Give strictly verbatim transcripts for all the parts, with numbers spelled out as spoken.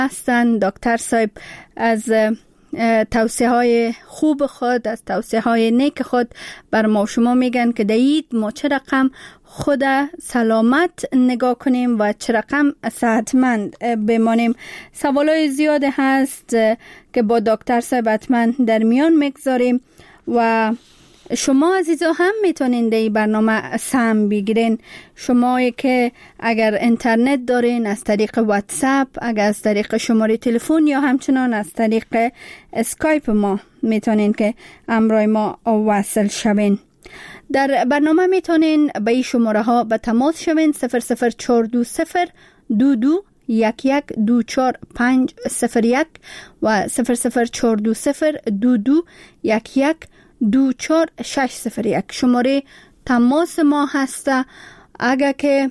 هستند. دکتر صاحب از توصیه های خوب خود، از توصیه های نیک خود بر ما شما میگن که دید ما چه رقم خود سلامت نگاه کنیم و چه رقم صحتمند بمانیم. سوالای زیاد هست که با دکتر صاحب حتما در میان میگذاریم و شما عزیزا هم میتونین در این برنامه سهم بگیرین. شمایی که اگر اینترنت دارین از طریق واتساپ، اگر از طریق شماره تلفن یا همچنان از طریق اسکایپ ما میتونین که همراه ما وصل شوین. در برنامه میتونین به این شماره ها به تماس شوین: صفر صفر چهار دو صفر دو دو یک یک دو چهار پنج صفر یک و صفر صفر چهار دو صفر دو دو یک یک دو چهار شش صفر یک. شماره تماس ما هسته. اگر که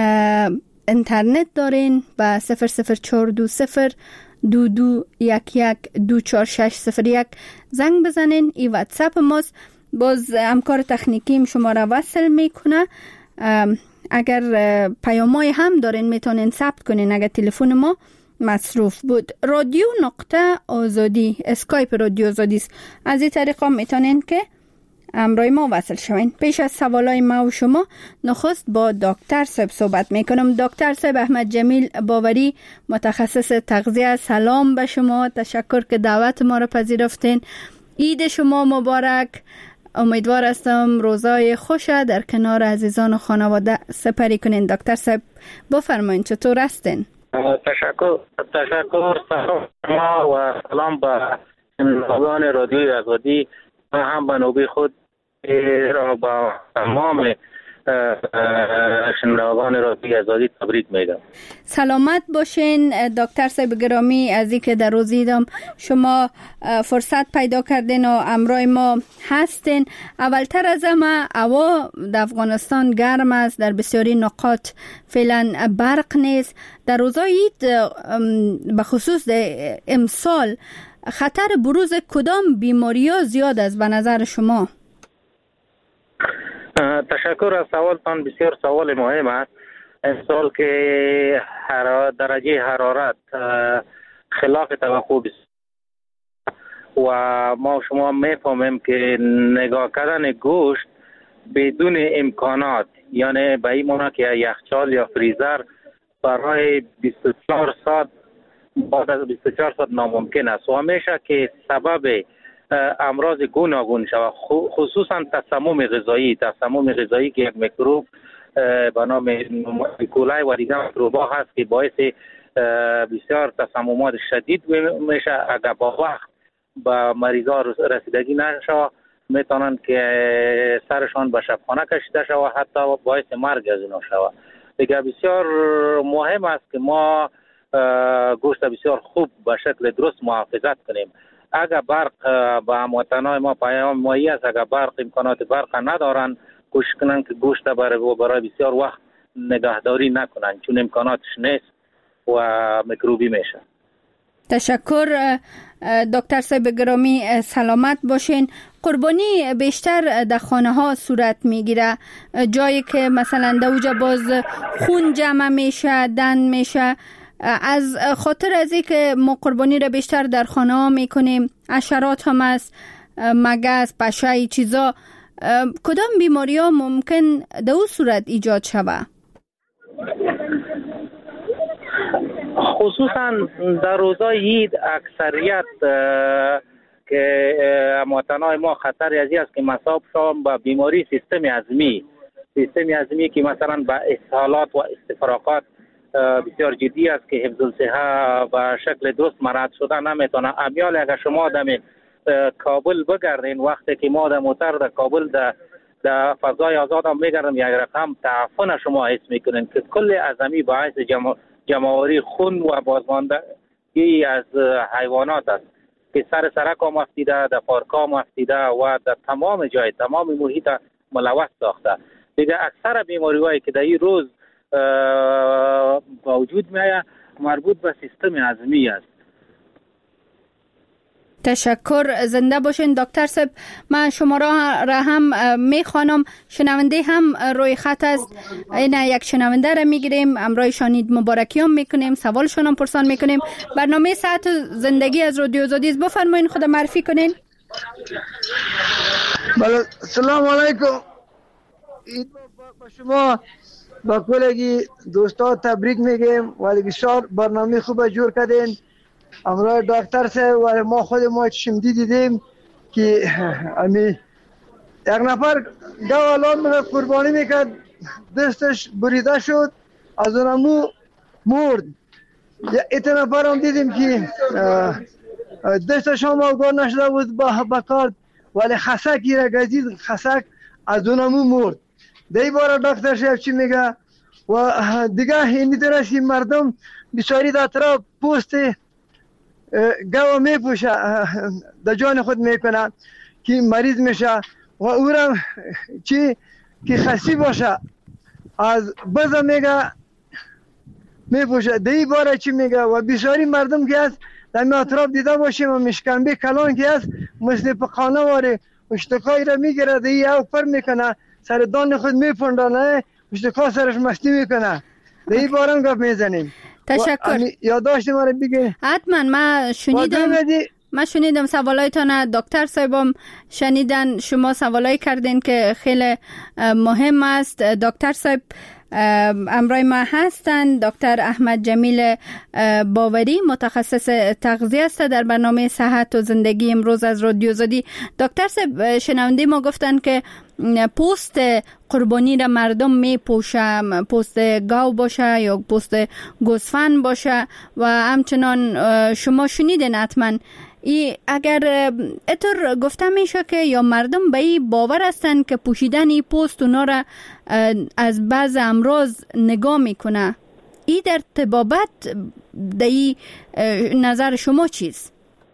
اینترنت دارین با صفر صفر چهار دو صفر دو دو یک یک دو چهار شش صفر یک زنگ بزنین. این واتساپ ماست. باز همکار تکنیکیم شما را وصل میکنه. اگر پیامای هم دارین میتونین ثبت کنین اگر تلفن ما مصروف بود. رادیو نقطه آزادی، اسکایپ رادیو آزادی است. از این طریقا میتونین که همراه ما وصل شوین. پیش از سوالای ما و شما نخست با دکتر صاحب صحبت میکنم. دکتر صاحب احمد جمیل باوری، متخصص تغذیه، سلام به شما. تشکر که دعوت ما را پذیرفتین. عید شما مبارک. امیدوار هستم روزای خوش در کنار عزیزان و خانواده سپری کنین. دکتر صاحب بفرمایید چطور هستین؟ تشکر تشکر سلام شما و سلام به شنوندگان رادیوی آزادی و هم به نوبه خود را با تمام شنوندگان رادیوی آزادی تبریک میگم. سلامت باشین دکتر صاحب گرامی. از اینکه در روز عیدم شما فرصت پیدا کردین و همراه ما هستین. اولتر از همه هوا در افغانستان گرم است، در بسیاری نقاط فعلا برق نیست. در روزهای عید به خصوص امسال خطر بروز کدام بیماری ها زیاد است به نظر شما؟ تشکر از سوالتان. بسیار سوال مهم است. امسال که درجه حرارت خلاف توقع و ما شما میفهمیم که نگاه کردن گوشت بدون امکانات، یعنی به این معنی که یخچال یا فریزر برای بیست و چهار ساعت بعد از بیست و چهار ساعت ناممکن است و همیشه که سبب امراض گوناگون شود، خصوصا تسمم غذایی. تسمم غذایی که یک میکروب به نام ایکولای و دیگر میکروب‌ها هست که باعث بسیار تسممات شدید میشه. اگر با وقت به مریضا رسیدگی نشه میتونن که سرشان به شبخانه کشیده شود، حتی باعث مرگ از اینا شود. دیگه بسیار مهم است که ما گوشت بسیار خوب به شکل درست محافظت کنیم. اگر برق به هموطنان ما پیام مایی است، اگر برق امکانات برق ندارن کوشش کنن که گوشت برای برای بسیار وقت نگهداری نکنن، چون امکاناتش نیست و میکروبی میشه. تشکر دکتر صاحب گرامی. سلامت باشین. قربانی بیشتر در خانه ها صورت میگیره، جایی که مثلا در اوجا باز خون جمع میشه، دن میشه. از خاطر از این که ما قربانی را بیشتر در خانه ها میکنیم، حشرات هم است، مگس، پشه، ای چیزا، کدام بیماری ها ممکن در اون صورت ایجاد شود؟ خصوصا در روزای عید اکثریت که هموطنان ما خطر ازی است که مصاب شوند به بیماری سیستم هضمی. سیستم هضمی که مثلا به اسهالات و استفراغات بسیار جدی است که حفظ الصحه به شکل درست مراد شده نمیتونه. امیال اگر شما دم کابل بگردین، وقتی که ما در موتر در کابل در در فضای آزاد هم میگردم، یک رقم تعفن شما حس میکنین که کل عظمی باعث جمع جمعوری خون و بازماندگی از حیوانات است که سر سرک هم افتیده، در پارک هم افتیده و در تمام جای تمام محیط ملوث ساخته. دیگه اکثر بیماری هایی که در این روز با وجود میآید مربوط به سیستم هضمی است. تشکر، زنده باشین دکتر صاحب. من شما را هم میخوانم، شنونده هم روی خط است. این یک شنونده را میگیریم، امرای شانید مبارکیام میکنیم، سوالشون هم پرسان میکنیم. برنامه صحت و زندگی از رادیو آزادی است. بفرمایین، خود معرفی کنین. بله، سلام علیکم. با شما با کلگی دوستا تبریک میگیم، ولی بسیار برنامه خوب جور کردین. امروز دکتر صاحب و ما خود ما شمدی دیدیم که امی یک نفر گوالان رو قربانی میکرد، دستش بریده شد، از اونمو مرد. یک نفر هم دیدیم که دستش هم آگاه نشده بود با کار، ولی خسکی را گزید، خسک از اونمو مرد. دی بار دکتر صاحب چی میگه؟ و دیگه این درستی مردم بسیاری در طرف پوست گوا میپوشه، در جان خود میکنه که مریض میشه و او را چی که خسی باشه از بزا میگه میپوشه. دی باره چی میگه؟ و بسیاری مردم که هست در می اطراف دیده باشیم و مشکنبه کلان که هست مثل پخانه واره اشتکایی را میگیره، دی او پر میکنه، سر دان خود میپندانه، اشتکا سرش مستی میکنه. دی بارم گفت میزنیم. تشکر. یادداشت ما رو بگه. حتما. من شنیدم من شنیدم سوالایتان، دکتر صاحبم شنیدن، شما سوالای کردین که خیلی مهم است. دکتر صاحب امرای ما هستند، دکتر احمد جمیل باوری، متخصص تغذیه است در برنامه صحت و زندگی امروز از رادیو آزادی. دکتر صاحب، شنونده ما گفتن که پوست قربانی را مردم می پوشه، پوست گاو باشه یا پوست گوسفند باشه و همچنان شما شنیدین حتما. ای اگر اتر گفته میشه که یا مردم به این باور هستند که پوشیدن این پوست اونا را از بعض امراض نگاه میکنه، ای در طبابت در این نظر شما چیست؟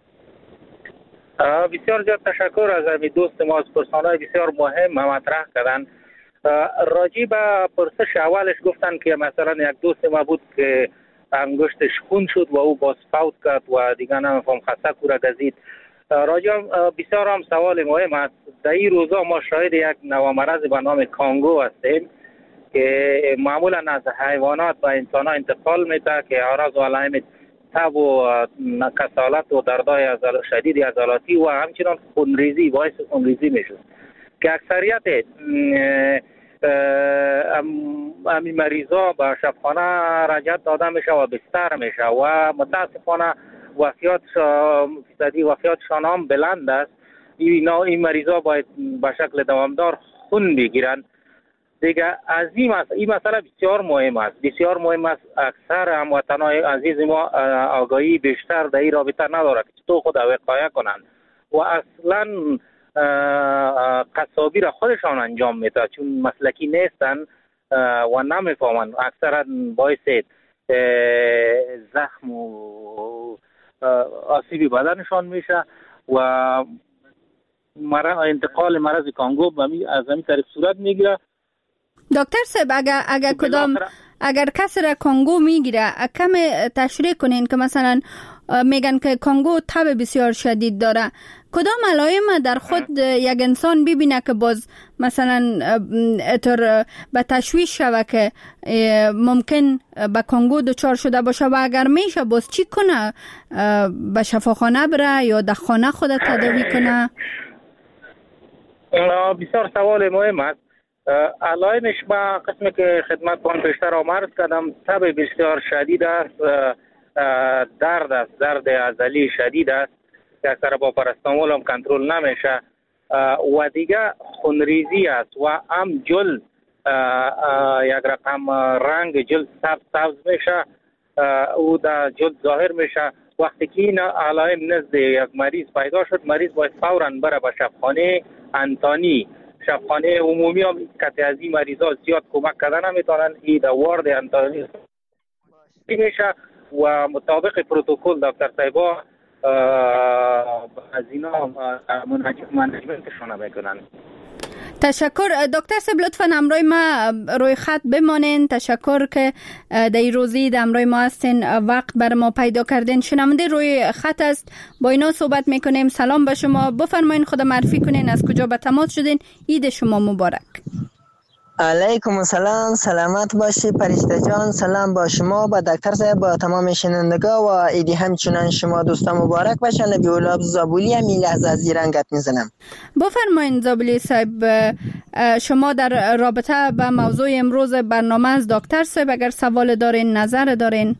بسیار زیاد تشکر از امی دوست ما، از پرسانهای بسیار مهم مطرح کردن. راجی به پرسش اولش گفتن که مثلا یک دوست ما بود که انگشتش خون شد و او باز فوت کرد و دیگه نمیفهم خسک او را گزید. راجی بسیار هم سوال مهم است. در این روزا ما شاهد یک نوامرض به نام کانگو هستیم که معمولا از حیوانات به انسان ها انتقال میده که اعراض و علائم تب و کسالت و دردهای شدید عضلاتی و همچنان خونریزی باعث خونریزی میشه که اکثریت امی مریضا به شفاخانه رجعت داده میشه و بستر میشه و متاسفانه وفیات فیصدی وفیاتشان هم بلند است. این این مریضا باید به شکل دوامدار خون بگیرن دیگه. از این مسئله این مسئله بسیار مهم است، بسیار مهم است. اکثر هموطنان عزیز ما آگاهی بیشتر در این رابطه نداره که تو خود وقایه کنن و اصلا قصابی را خودشان انجام میده چون مسلکی نیستن و نمیفهمن. اکثرا باعث زخم و آسیبی بدنشان میشه و انتقال مرض کانگو از همین طریق صورت میگیره. دکتر صاحب، اگر اگر کدام اگر کسی را کانگو میگیره کم تشریح کنین که مثلا میگن که کانگو تب بسیار شدید داره، کدام علائم در خود یک انسان ببینه که باز مثلا اتر به تشویش شوه که ممکن به کانگو دچار شده باشه و اگر میشه باز چی کنه؟ به شفاخانه بره یا در خانه خود تداوی کنه؟ بسیار سوال مهم است. علائمش با قسمی که خدمت کن پیشتر آمرز کردم، تب بسیار شدید است، درد است، درد عضلی شدید است که اکثر با پاراستامول هم کنترل نمیشه و دیگه خونریزی است و هم جلد یک رقم رنگ جلد سبز سبز میشه، او در جلد ظاهر میشه. وقتی که این علائم نزد یک مریض پیدا شد، مریض باید فوراً بره به شفاخانه انتانی. شفاخانه عمومی هم که از این مریضا زیاد کمک کردن نمیتونن، این در وارد انتانی میشه و مطابق پروتکل دکتر صاحبا از اینا منجمنتشون میکنن. تشکر دکتر صاحب، لطفا همراه ما روی خط بمانین. تشکر که در این روزی در همراه ما هستین، وقت بر ما پیدا کردین. شنونده روی خط است، با اینا صحبت میکنیم. سلام به شما، بفرمایین خود معرفی کنین، از کجا به تماس شدین؟ عید شما مبارک. علیکم السلام، سلامت باشی پرشته جان. سلام با شما، با دکتر صاحب، با تمام شنوندگان و ایدی همچنان شما دوستان مبارک باشه. نبی اولاب زابولی هم این لحظه از زیرنگت میزنم. بفرمایین زابولی صاحب، شما در رابطه با موضوع امروز برنامه از دکتر صاحب اگر سوال دارین، نظر دارین.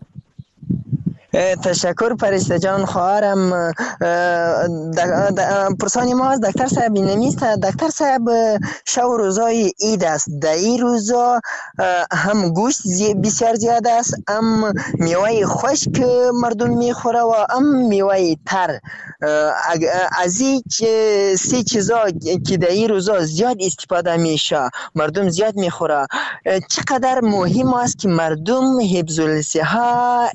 تشکر پرشته جان خواهرم. پرسانی ما از دکتر صاحب نمیست. دکتر صاحب شو روزای عید است، در این روزا هم گوشت بسیار زیاد است، هم میوه خشک مردم میخوره و هم میوه تر. از این سه چیزا که در این روزا زیاد استفاده میشه، مردم زیاد میخوره، چقدر مهم است که مردم حفظ الصحه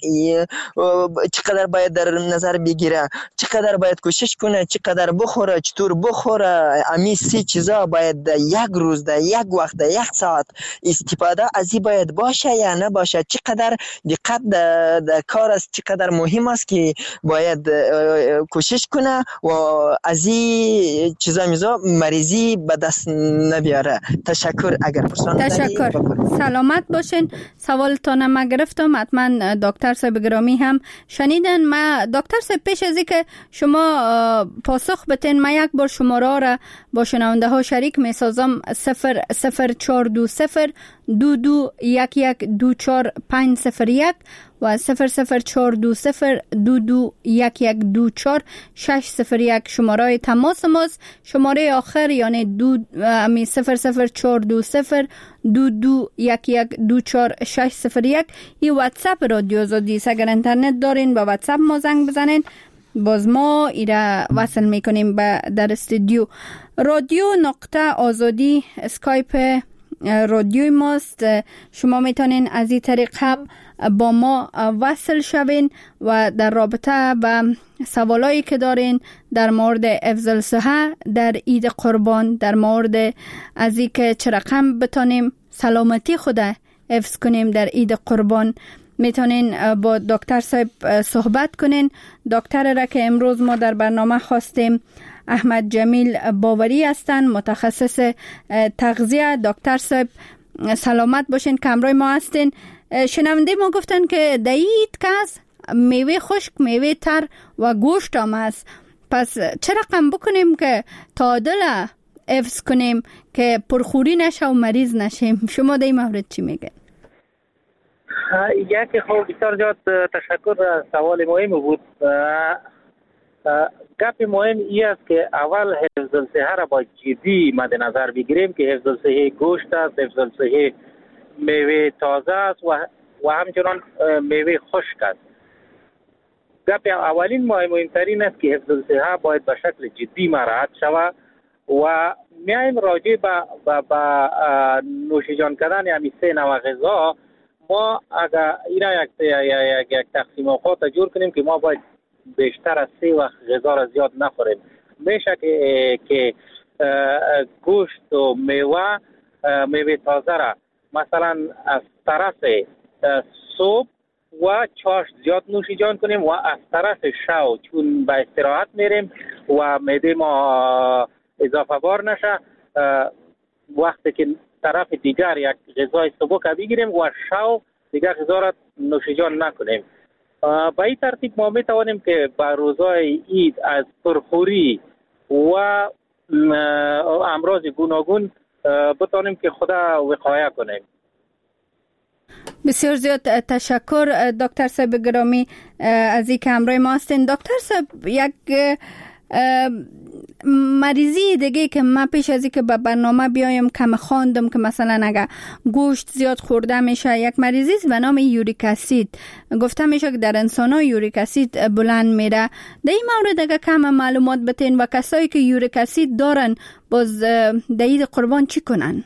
چقدر باید در نظر بگیره، چقدر باید کوشش کنه، چقدر بخوره، چطور بخوره. امی سه چیزا باید در یک روز، در یک وقت، در یک ساعت استفاده از این باید باشه یا نباشه. چقدر دقت در کار است، چقدر مهم است که باید کوشش کنه و از این چیزا میزا مریضی به دست نبیاره. تشکر. اگر پرسان تشکر. سلامت باشین. سوالتان ما گرفتم، حتما دکتر صاحب گرامی هم شنیدن. ما دکتر صاحب پیش از اینکه شما پاسخ بتین، ما یک بار شماره را با شنونده ها شریک می سازم. صفر صفر چهار دو صفر دو دو یک یک دو چهار پنج صفر یک و صفر صفر چهار دو صفر دو دو یک یک دو چهار شش صفر یک شماره تماس ماست. شماره آخر یعنی دو امی صفر صفر چهار دو صفر دو دو یک یک دو چهار شش صفر یک. این واتساپ رادیو آزادی است. اگر اینترنت دارین با واتساپ ما زنگ بزنین، باز ما ایره وصل میکنیم به در استودیو. رادیو نقطه آزادی اسکایپ رادیوی ماست. شما میتونین از این طریق هم با ما وصل شوین و در رابطه با سوالایی که دارین در مورد حفظ الصحه در عید قربان، در مورد از این که چه رقم بتونیم سلامتی خود حفظ کنیم در عید قربان، میتونین با دکتر صاحب صحبت کنین. دکتر را که امروز ما در برنامه خواستیم احمد جمیل باوری هستن، متخصص تغذیه. دکتر صاحب سلامت باشین که همراه ما هستین. شنونده ما گفتن که در عید کس میوه خشک، میوه تر و گوشت هم هست. پس چه رقم بکنیم که تعادل حفظ کنیم که پرخوری نشه و مریض نشیم؟ شما در این مورد چی میگن؟ یک خوب بسیار زیاد تشکر. سوال مهم بود. گپ مهم ای است که اول حفظ الصحه را با جدی مد نظر بگیریم که حفظ الصحه گوشت است، حفظ الصحه میوه تازه است و و همچنان میوه خشک است. گپ اولین مهمترین است که حفظ الصحه باید به شکل جدی مراعات شود و میایم راجع به به نوشیجان کردن همین سه نوع غذا. ما اگر اینا یک یک یک تقسیم اوقات جور کنیم که ما باید بیشتر از سه وقت غذا را زیاد نخوریم. میشه که که گوشت و میوه میوه تازه را مثلا از طرف صبح و چاشت زیاد نوشیجان کنیم و از طرف شو چون به استراحت میریم و معده ما اضافه بار نشه، وقتی که طرف دیگر یک غذای سبک بگیریم و شو دیگر غذا را نوشیجان نکنیم. به این ترتیب ما می توانیم که به روزهای عید از پرخوری و امراض گوناگون بتانیم که خدا وقایه کنیم. بسیار زیاد تشکر دکتر صاحب گرامی از این که همراه ما هستین. دکتر صاحب، یک مریضی دیگه که ما پیش از این که به برنامه بیایم کم خواندم که مثلا اگر گوشت زیاد خورده میشه، یک مریضی است به نام یوریک اسید. گفته میشه که در انسان ها یوریک اسید بلند میره. در این مورد اگر کم معلومات بتین و کسایی که یوریک اسید دارن باز در عید قربان چی کنن؟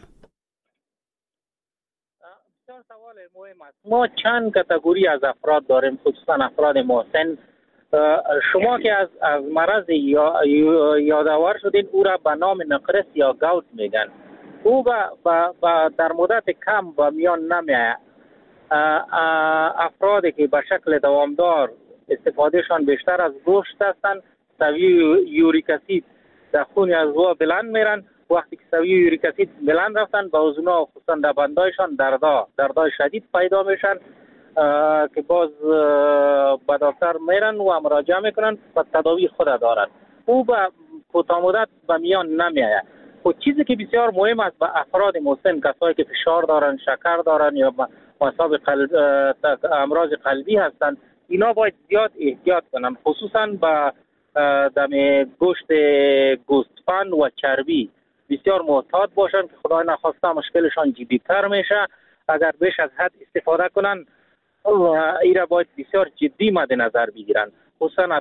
سوال مهم است. ما چند کاتگوری از افراد داریم، خصوصا افراد مسن. شما که از از مرض یا یادآور شدین او را به نام نقرس یا گاوت میگن. او با در مدت کم به میان نمیآید. افرادی که به شکل دوامدار استفادهشان بیشتر از گوشت هستند، سویه یوریک اسید در خون اعضا بلند میرن. وقتی که سویه یوریک اسید بلند رفتن به اوزونا خصوصا در بندایشان دردا دردای شدید پیدا میشن که باز به دکتر میرن و مراجعه میکنن و تداوی خود دارن. او به کوتاه مدت به میان نمیآید. خود چیزی که بسیار مهم است به افراد مسن، کسایی که فشار دارن، شکر دارن یا مصاب قلب امراض قلبی هستند، اینا باید زیاد احتیاط کنن، خصوصا به دم گوشت گوسفند و چربی بسیار محتاط باشن که خدای نخواسته مشکلشان جدی‌تر میشه. اگر بیش از حد استفاده کنن ایرا باید بسیار جدی مد نظر بگیرن، خصوصا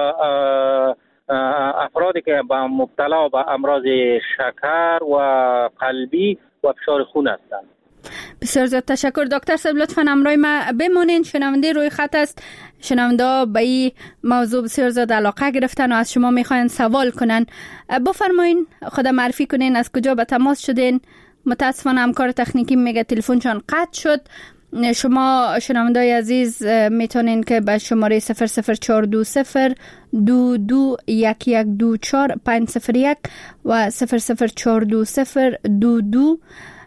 افرادی که با مبتلا به امراض شکر و قلبی و فشار خون هستند. بسیار زیاد تشکر دکتر صاحب، لطفاً همراه ما بمانین. شنونده روی خط است. شنونده به این موضوع بسیار زیاد علاقه گرفتن و از شما میخواین سوال کنن. بفرمایین، خود معرفی کنین، از کجا به تماس شدین. متاسفانه همکار تکنیکی میگه تلفنشان قطع شد. شما شنوندای عزیز میتونین که به شماره صفر صفر چهار دو صفر دو دو یک یک دو چهار پنج صفر یک و صفر صفر چهار دو صفر دو دو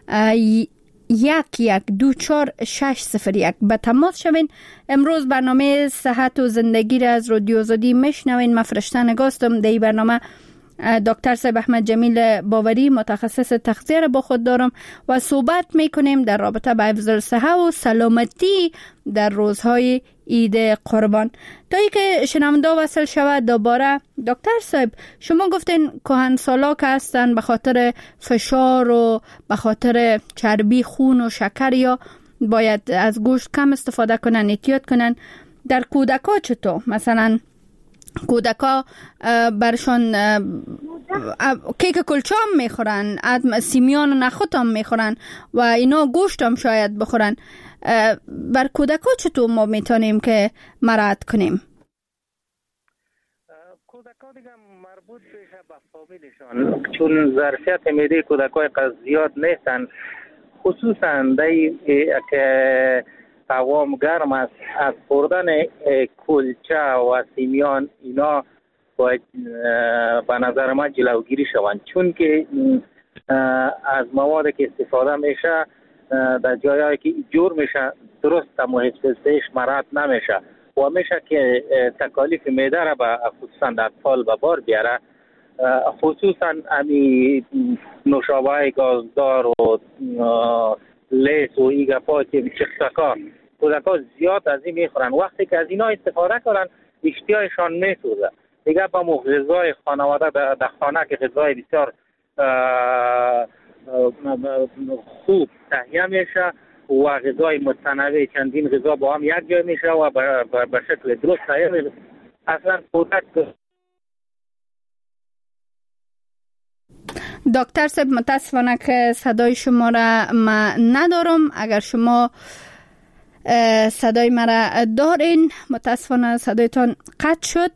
یک یک دو چهار شش صفر یک به تماس شوین. امروز برنامه صحت و زندگی را از رادیو آزادی میشنوین. من فرشته نگاستم. در این برنامه دکتر صاحب احمد جمیل باوری متخصص تغذیه را با خود دارم و صحبت میکنیم در رابطه با حفظ الصحه و سلامتی در روزهای عید قربان. تا ای که شنونده وصل شود دوباره، دکتر صاحب شما گفتین کهنسالا که هستن به خاطر فشار و به خاطر چربی خون و شکر یا باید از گوشت کم استفاده کنن، احتیاط کنن. در کودکا چطور؟ مثلا کودکا برشان کیک کلچه هم میخورن، سیمیان و نخود هم میخورن و اینا گوشت هم شاید بخورن. بر کودکا چطور ما میتونیم که مراعات کنیم؟ کودکا دیگه مربوط میشه به فامیلشان، چون ظرفیت معده کودکای قد زیاد نیستن، خصوصا دی که هوام گرم است. از خوردن کلچه و سیمیان اینا باید به نظر من جلوگیری شوند، چون که از مواد که استفاده میشه در جایی که جور میشه درست محیط زیستش مراعات نمیشه و میشه که تکالیف معده را به خصوصا در اطفال به بار بیاره. خصوصا امی نوشابه گازدار و لیس و ایگپا که چکسکا کودکا زیاد از این میخورن. وقتی که از اینا استفاده کنن اشتیایشان میسوزه. دیگه با غذای خانواده در خانه که غذای بسیار خوب تهیه میشه و غذای متنوع چندین غذا با هم یک جای میشه و به شکل درست تهیه میشه. اصلا کودک دکتر صاحب متاسفانه که صدای شما را ما ندارم. اگر شما صدای مرا دارین، متاسفانه صدایتان قطع شد.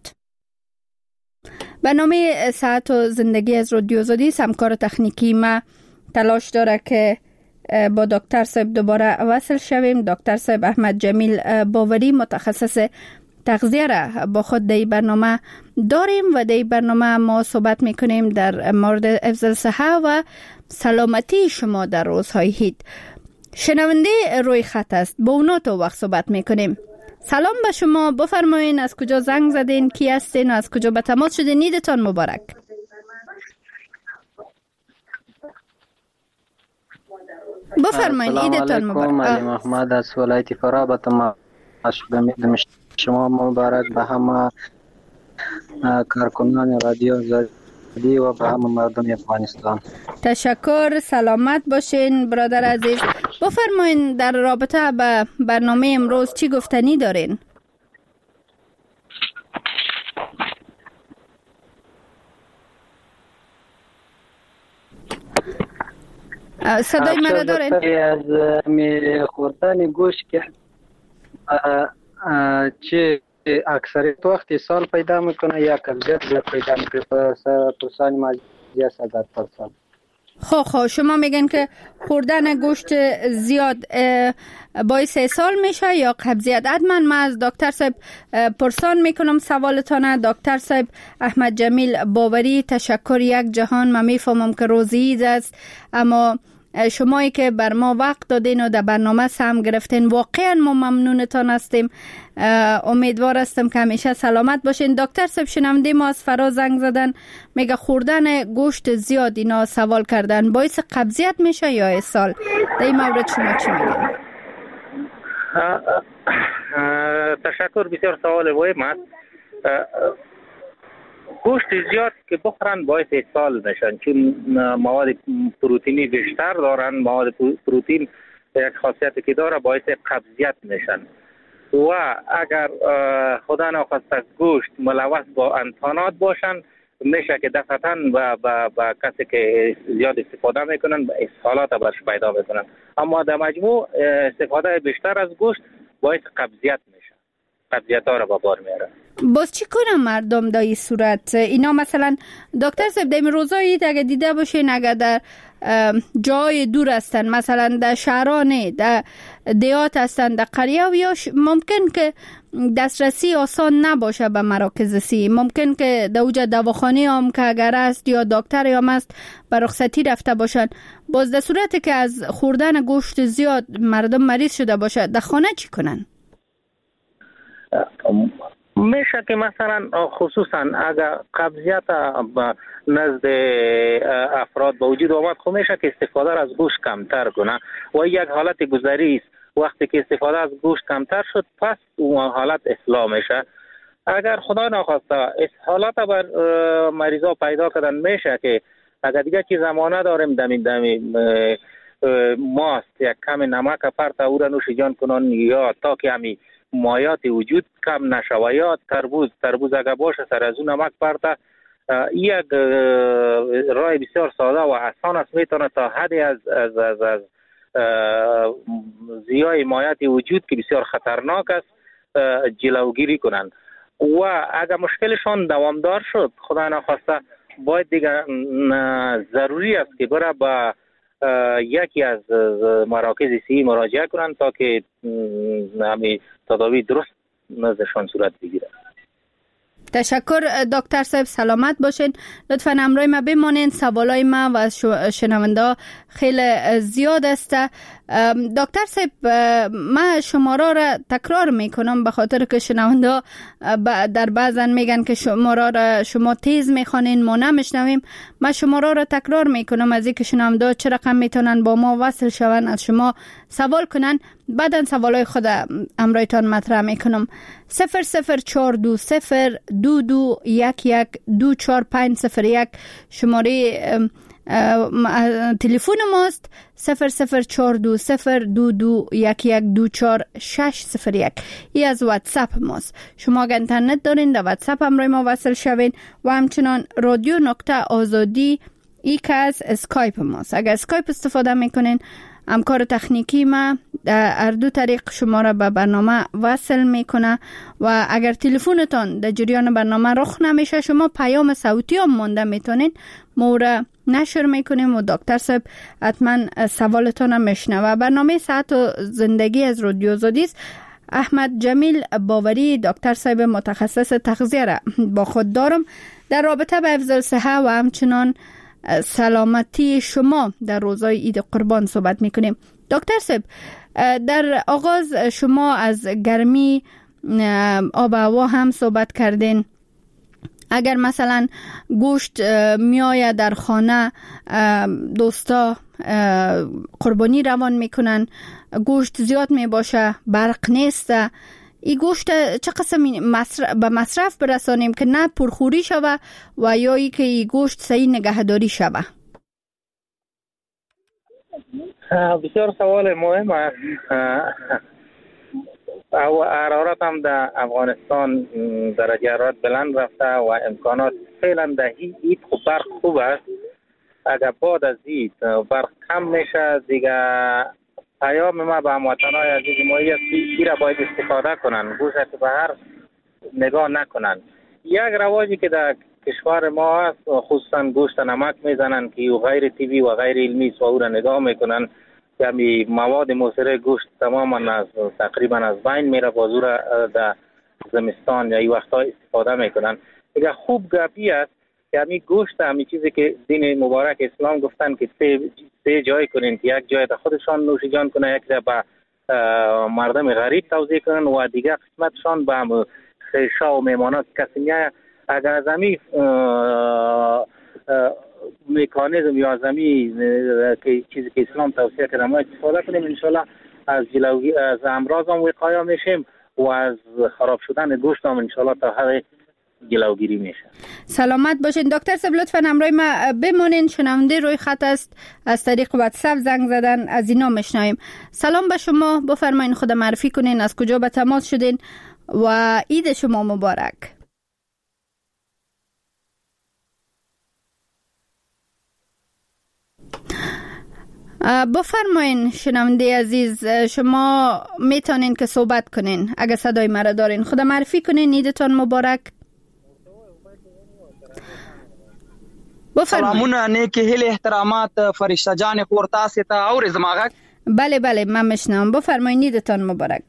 برنامه صحت و زندگی از رادیو آزادی، همکار تکنیکی ما تلاش داره که با دکتر صاحب دوباره وصل شویم. دکتر صاحب احمد جمیل باوری متخصص تغذیه را با خود در برنامه داریم و در برنامه ما صحبت میکنیم در مورد حفظ الصحه و سلامتی شما در روزهای عید. شنونده روی خط است، با اونا تو وقت صحبت میکنیم. سلام به شما، بفرمایین از کجا زنگ زدین، کی هستین و از کجا به تماس شدین؟ عیدتان مبارک. بفرمایین عیدتان مبارک. سلام علیکم، علی محمد از ولایت فرا به تماس شدم. شما مبارک به همه کارکنان رادیو آزادی و به همه مردم افغانستان. تشکر، سلامت باشین برادر عزیز. بفرمایین در رابطه با برنامه امروز چی گفتنی دارین؟ صدای مرا دارین؟ از می خوردن گوشت که چه اکثریت وقت اسهال پیدا میکنه یا کمزیت زیاد پیدا میکنه، پرسان مازیه صدت پرسان. خب خب شما میگن که خوردن گوشت زیاد باعث اسهال میشه یا قبضیت؟ حتما من از دکتر صاحب پرسان میکنم سوالتانه. دکتر صاحب احمد جمیل باوری، تشکر یک جهان. من میفهمم که روز عید است، اما شمایی که بر ما وقت دادین و در برنامه سهم گرفتین واقعا ما ممنونتان هستیم. امیدوار هستم که همیشه سلامت باشین. دکتر صاحب شنونده ما از فرا زنگ زدن، میگه خوردن گوشت زیاد اینا سوال کردن باعث قبضیت میشه یا اسهال؟ در این مورد شما چی میگین؟ تشکر، بسیار سوال مهم است. گوشت زیاد که بخورن باعث اسهال میشن، چون مواد پروتئینی بیشتر دارن. مواد پروتئین یک خاصیتی که داره باعث قبضیت میشن و اگر خدا نخواسته گوشت ملوث با انتانات باشن میشه که دفعتاً با, با, با کسی که زیاد استفاده میکنن اسهالات برش پیدا میکنن. اما در مجموع استفاده بیشتر از گوشت باعث قبضیت میشه، قبضیت ها را با بار میاره. باز چی کنم مردم در این صورت؟ اینا مثلا دکتر صاحب در این روزایی اگه دیده باشین، اگر در جای دور هستن، مثلا در شهرانه، در دیات هستن، در قریه، و یا ممکن که دسترسی آسان نباشه به مراکز صحی، ممکن که در اوجه دواخانه هم که اگر است یا دکتر هم است به رخصتی رفته باشن، باز در صورتی که از خوردن گوشت زیاد مردم مریض شده باشه، در خانه چی کنن؟ میشه که مثلا خصوصا اگر قبضیت نزد افراد به وجود آمد، خب میشه که استفاده از گوشت کمتر کنه و یک حالت گذری است. وقتی که استفاده از گوشت کمتر شد، پس اون حالت اصلاح میشه. اگر خدا نخواسته حالت بر مریضا پیدا کردن، میشه که اگر دیگه چیز زمانه داریم دمی دمی ماست یک کم نمک پرت او را نوش جان کنن، یا تا که همی مایات وجود کم نشوه، یا تربوز تربوز اگر باشه سر از اون نمک پرته. یک راه بسیار ساده و آسان است، میتونه تا حدی از از از, از زیای مایات وجود که بسیار خطرناک است جلوگیری کنند. و اگر مشکلشان دوامدار شد، خدا نخواسته باید دیگه ضروری است که بره با یکی از مراکز صحی مراجعه کنند تا که همین تداوی درست نزدشان صورت بگیره. تشکر دکتر صاحب، سلامت باشین. لطفاً همراه ما بمانین، سوالای ما و شنونده خیلی زیاد است. دکتر صاحب من شماره را تکرار میکنم به خاطر که شنونده در بعضن میگن که شماره را شما تیز میخوانین ما نمیشنویم. من شماره را تکرار میکنم از اینکه شنونده چه رقم میتونن با ما وصل شون، از شما سوال کنن، بعدن سوالای خود امرایتان مطرح میکنم. صفر صفر چهار دو صفر دو دو یک یک دو چهار پنج صفر یک شماره تلفن ماست. صفر صفر چهار دو صفر دو دو یک یک دو چهار شش صفر یک. ای از واتساپ ماست. شما اگر اینترنت دارین در واتساپ همراه ما وصل شوین و همچنان رادیو نقطه آزادی ای که از اسکایپ ماست. اگر اسکایپ استفاده میکنین، همکار تکنیکی ما در هر دو طریق شما را به برنامه وصل میکنه و اگر تلفنتان در جریان برنامه رخ نمیشه، شما پیام صوتی هم مونده میتونین، ما را نشر میکنیم و دکتر صاحب حتما سوالتان میشنوه. برنامه صحت و زندگی از رادیو آزادی است. احمد جمیل باوری دکتر صاحب متخصص تغذیه را با خود دارم. در رابطه با افضل صحه و همچنان سلامتی شما در روزهای عید قربان صحبت میکنیم. دکتر صاحب در آغاز شما از گرمی آب و هوا هم صحبت کردین. اگر مثلا گوشت میآید در خانه، دوستا قربانی روان میکنن، گوشت زیاد میباشه، برق نیست، این گوشت چه قسم مصرف به مصرف برسانیم که نه پرخوری شوه و یا ای که این گوشت صحیح نگهداری شوه؟ بسیار سوال مهم است. او حرارت هم در افغانستان درجه حرارت بلند رفته و امکانات فعلا در عید خوب برق خوب است. اگر بعد از عید برق کم میشه، دیگه پیام ما به هموطنهای عزیز مایی است که ایره باید استفاده کنن، گوشت به هر نگاه نکنن. یک رواجی که در کشور ما است، خصوصا گوشت نمک میزنن که او غیر طبی و غیر علمی است و او را نگاه میکنن. یعنی مواد مضر گوشت تماما از تقریبا از بین میره، بازو را در زمستان یا ای وقتا استفاده میکنن. دیگه خوب گپی است یعنی گوشت همین چیزی که دین مبارک اسلام گفتن که سه, سه جای کنین که یک جای خودشان نوش جان کنه، یک جای به مردم غریب توزیع کنن و دیگه قسمتشان به خیشا و میمانات کسی میایه. اگر از همی مکانیزم یا از همی که چیزی که اسلام توصیه کرده ما استفاده کنیم، انشالله از جلوگی از امراض هم وقایه میشیم و از خراب شدن گوشت هم انشالله تا حد جلوگیری میشه. سلامت باشین دکتر صاحب. لطفاً همراه ما بمانین. شنونده روی خط است، از طریق واتساپ زنگ زدن، از اینا میشنویم. سلام به شما، بفرمایین خود معرفی کنین، از کجا به تماس شدین و عید شما مبارک. بفرمایین شنونده عزیز، شما میتونین که صحبت کنین اگر صدای مرا دارین. خدا معرفی کنین، عیدتان مبارک. سلامونه، نیکی هیله، احترامات فرشته جان خور تاسو ته او زماغه. بله بله من میشنم، بفرمایین عیدتان مبارک.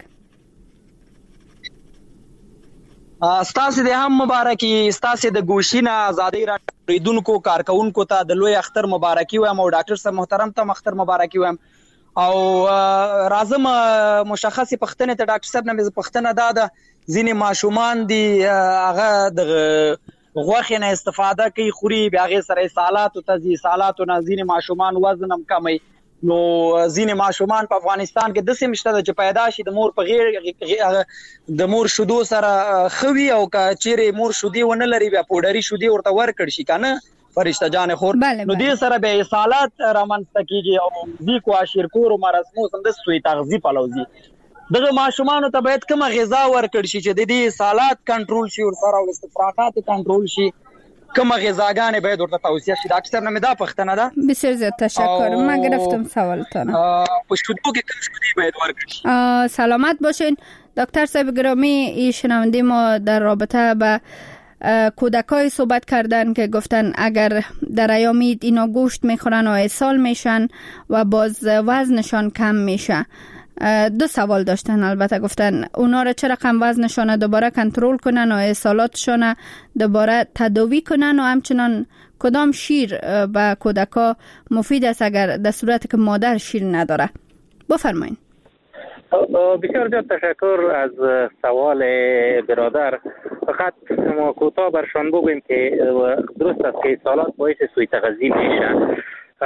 ستاسو د هم مبارکي، ستاسو د ګوشینه ازادي را ریدونکو کارکونکو ته د لوی اختر مبارکي وایم او ډاکټر صاحب محترم ته اختر مبارکي وایم. او رازم مشخصي پښتنه ته ډاکټر صاحب نه پښتنه داده ځینې ماشومان دي هغه د غوښې نه استفاده کوي، خوري، بیا هغې سره سالاتو ته ځي، سالاتو نه ځینې ماشومان وزن هم کموي. نو ځینې ماشومان په افغانستان کې داسې هم شته ده چې پیدا شي د مور په غیر د مور شیدو سره ښه وي، او که چیرې مور شیدې ونه لري بیا پوډري شیدې ورته ورکړل شي که نه فرشته جان خور، نو دې سره بیا اسهالات رامنځته کېږي او ځیکو اشیرکور و مرسموس همداسې سوی تغذي پلو ځي. دغه ماشومانو ته باید کومه غذا ورکړل شي چې د دې اسهالات کنټرول شي ورسره او استفراغات کنټرول شي؟ کومه غذاګانې باید ورته توصیه شي؟ ډاکټر صاحب نه مې دا پوښتنه ده. بسیار زیاد تشکر، من گرفتم سوالتان. په شیدو کې کوم شیدې باید ورکړل شي؟ سلامت باشین دکتر صاحب گرامی. این شنونده ما در رابطه به کودکای صحبت کردن که گفتن اگر در ایام عید اینا گوشت میخورن و اسهال میشن و باز وزنشان کم میشه. دو سوال داشتن، البته گفتن اونا را چه رقم وزنشان دوباره کنترل کنن و اسهالاتشان دوباره تداوی کنن و همچنان کدام شیر به کودکا مفید است اگر در صورتی که مادر شیر نداره. بفرمایید. بسیار زیاد تشکر از سوال برادر. فقط ما کوتاه برشان بگویم که درست است که اسهالات باعث سوء تغذیه میشه.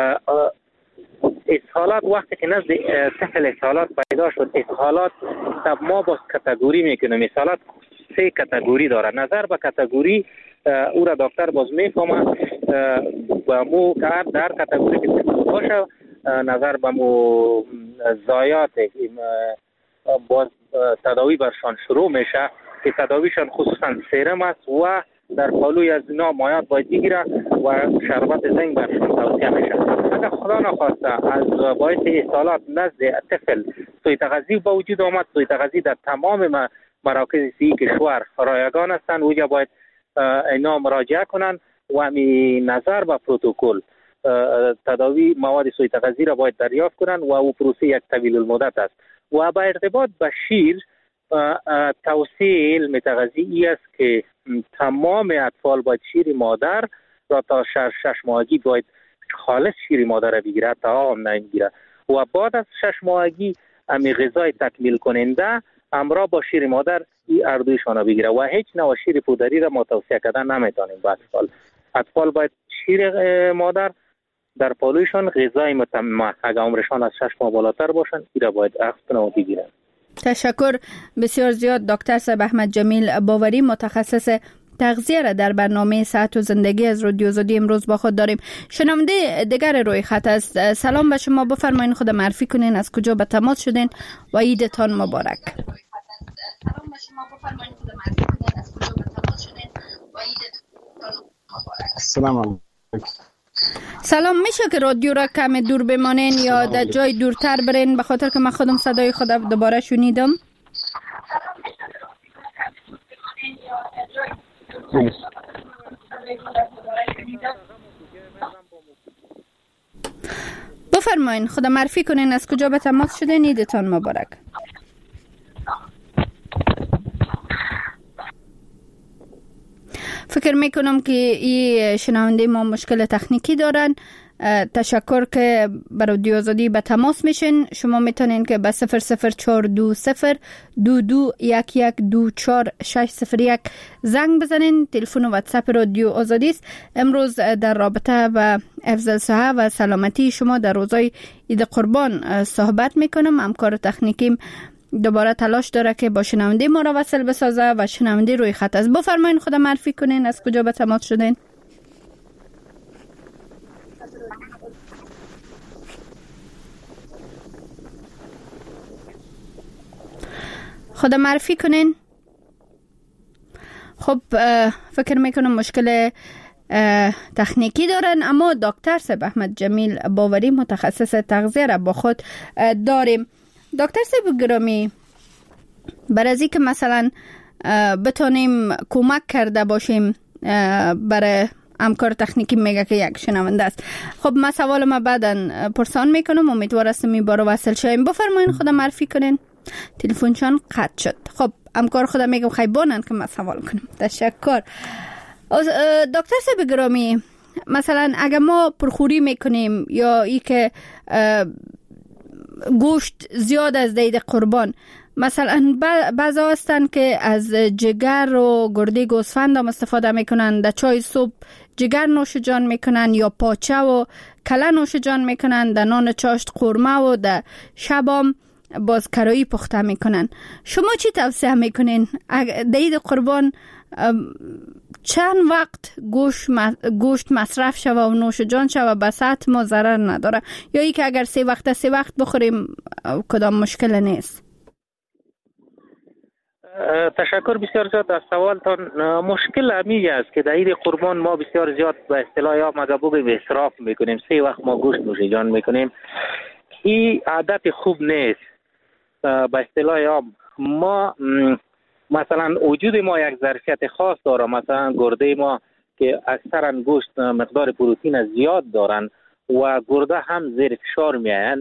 اسهالات وقتی که نزد طفل اسهالات پیدا شد، اسهالات ما با کاتگوری میکنیم. اسهالات سه کاتگوری داره. نظر به کاتگوری او را دکتر باز میفهمه با مو که در کاتگوری که باشه نظر به مو ضایعات باز تداوی برشان شروع میشه که تداویشان خصوصا سرم است و در پالوی از اینا مایات باید بگیره و شربت زنگ برشان توصیه میشه. اگر خدا نخواسته از باعث اسهالات نزد طفل سوء تغذی به وجود آمد، سوء تغذی در تمام مراکز صحی کشور رایگان هستند، اوجا باید اینا مراجعه کنند و همی نظر به پروتکل تداوی مواد سوء تغذی را باید دریافت کنند و او پروسه یک طویل المدت است. و با ارتباط به شیر، توصیه علم تغذی است که تمام اطفال باید شیر مادر را تا شش, شش ماهگی باید خالص شیر مادر را بگیره، تا هم نمیگیره و بعد از شش ماهگی امی غذای تکمیل کننده همراه با شیر مادر این اردویشان را بگیره و هیچ نوع شیر پودری را ما توصیه کردن نمیتونیم به اطفال. اطفال باید شیر مادر در پالویشان غذای متمم اگر عمرشان از شش ماه بالاتر باشن این را باید اخذ کنن و بگیرن. تشکر بسیار زیاد دکتر صاحب احمد جمیل باوری، متخصص تغذیه را در برنامه صحت و زندگی از رادیو آزادی امروز با خود داریم. شنونده دیگر روی خط است. سلام به شما، بفرمایید خود معرفی کنین، از کجا به تماس شدین و عیدتان مبارک. سلام به شما، بفرمایید خود معرفی کنین، از کجا به تماس شدین و عیدتان مبارک. السلام علیکم. سلام، میشه که رادیو را کم دور بمانین یا در جای دورتر برین، به خاطر که من خودم صدای خودم دوباره شنیدم. بفرمایین، خدا معرفی کنین از کجا به تماس شدین؟ عیدتان مبارک. فکر میکنم که این شنونده ما مشکل تکنیکی دارن. تشکر که برای آزادی به تماس میشین. شما میتونین که به صفر صفر چهار دو صفر دو دو یک یک دو چهار شش صفر یک زنگ بزنین. تلفن و واتساپ رادیو آزادی است. امروز در رابطه با حفظ صحت و سلامتی شما در روزهای عید قربان صحبت میکنم. همکار تکنیکیم دوباره تلاش داره که با شنونده ما را وصل بسازه و شنونده روی خط است. بفرمایین، خدا معرفی کنین از کجا به تماس شدین؟ خدا معرفی کنین. خب فکر میکنم مشکل تکنیکی دارن، اما دکتر صاحب احمد جمیل باوری متخصص تغذیه را با خود داریم. دکتر صاحب گرامی، برای از اینکه مثلا بتونیم کمک کرده باشیم برای همکار تکنیکی میگه که یک شنونده است. خب من سوال ما بعداً پرسان میکنم، امیدوار هستم این بار وصل شویم. بفرمایین، خدا معرفی کنین. تلفنشان قطع شد. خب همکار خدا میگم خیبانن که من سوال کنم. تشکر. دکتر صاحب گرامی، مثلا اگر ما پرخوری میکنیم یا ای که گوشت زیاد از دید قربان، مثلا بعضا هستن که از جگر و گرده گوسفند هم استفاده میکنن، در چای صبح جگر نوش جان میکنن یا پاچه و کله نوش جان میکنن، در نان چاشت قورمه و در شبام باز کرایی پخته میکنن. شما چی توصیه میکنین؟ در عید قربان چند وقت گوشت گوشت مصرف شوه و نوش جان شوه به صحت ما ضرر نداره، یا ای که اگر سه وقت سه وقت بخوریم کدام مشکل نیست؟ تشکر بسیار زیاد از سوالتان. مشکل همی است که در عید قربان ما بسیار زیاد به اصطلاح یا مگه بگیم اسراف میکنیم، سه وقت ما گوشت نوش جان میکنیم. این عادت خوب نیست. به اصطلاح یا ما مثلا وجود ما یک ظرفیت خاص داره، مثلا گرده ما که اکثرا گوشت مقدار پروتئین زیاد دارن و گرده هم زیر فشار میایند.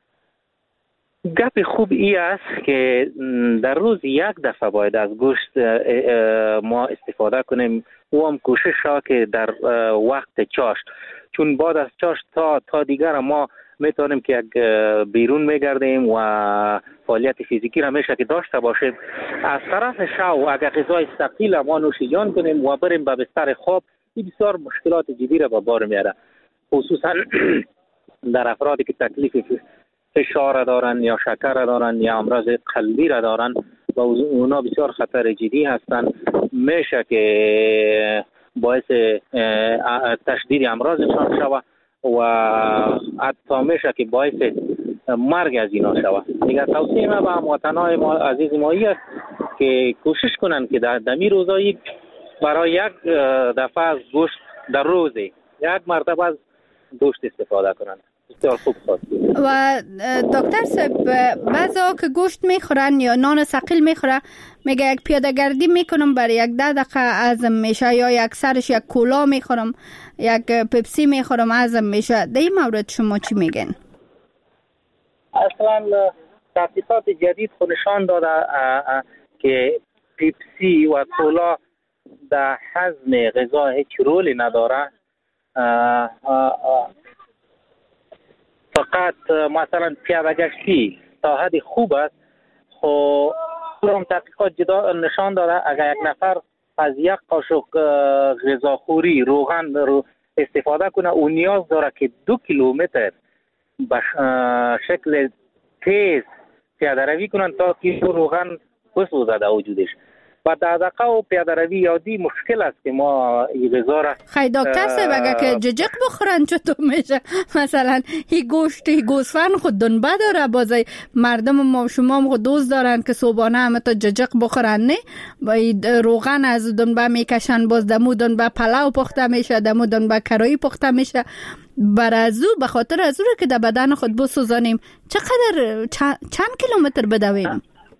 گپ خوب ای است که در روز یک دفعه باید از گوشت ما استفاده کنیم و هم کوشش ها که در وقت چاشت، چون بعد از چاشت تا تا دیگر ما میتونیم که یک بیرون میگردیم و فعالیت فیزیکی را میشه که داشته باشیم. از طرف شو اگر غذای ثقیل ما نوش جان کنیم و بریم به بستر خواب، این بسیار مشکلات جدی را به بار میاره، خصوصا در افرادی که تکلیف فشار دارن یا شکر دارن یا امراض قلبی را دارن و اونا بسیار خطر جدی هستن. میشه که باعث تشدید امراضشان شوه و حتی میشه که باعث مرگ از اینا شوه. دیگه توصیه ما به هموطنان ما عزیز ما است که کوشش کنن که در دمی روزایی برای یک دفعه از گوشت در روزی یک مرتبه از گوشت استفاده کنن. بسیار خوب خواست. و دکتر صاحب بعضا که گوشت میخورن یا نان ثقیل میخوره، میگه یک پیاده گردی میکنم برای یک ده دقیقه ازم میشه، یا یک سرش یک کولا میخورم، یک پپسی میخورم ازم میشه. در این مورد شما چی میگن؟ اصلا تحقیقات جدید خود نشان داده که پپسی و کولا در هضم غذا هیچ رولی نداره. آه آه آه. فقط مثلا پیاده گشتی تا حد خوب است. خب اون تحقیقات جدا نشان داده اگر یک نفر از یک قاشق غذاخوری روغن رو استفاده کنه، او نیاز داره که دو کیلومتر به شکل تیز پیاده روی کنن تا که روغن بسوزه در وجودش. و در دقیقه و پیاده روی یادی مشکل است که ما این غذا را خیلی دکتر صاحب اگر که ججق بخورن چطور میشه؟ مثلا این گوشت این گوسفند خود دنبه داره، بازای مردم ما شما هم خود دوست دارن که صبحانه همه تا ججق بخورن، نه؟ با روغن از دنبه میکشن، باز دمو دنبه پلاو پخته میشه، دمو دنبه کرایی پخته میشه. برازو به خاطر از رو که در بدن خود بسوزانیم چقدر چند کیلومتر بدویم؟